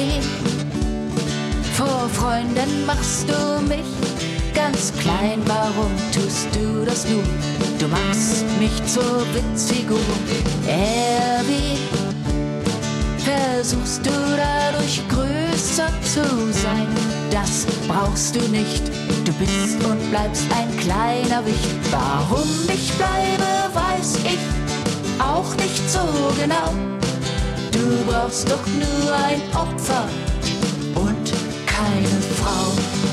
weh. Vor Freunden machst du mich ganz klein, warum tust du das nun? Du machst mich zur Witzfigur. RW, versuchst du dadurch größer zu sein? Das brauchst du nicht, du bist und bleibst ein kleiner Wicht. Warum ich bleibe, weiß ich auch nicht so genau. Du brauchst doch nur ein Opfer und keine Frau.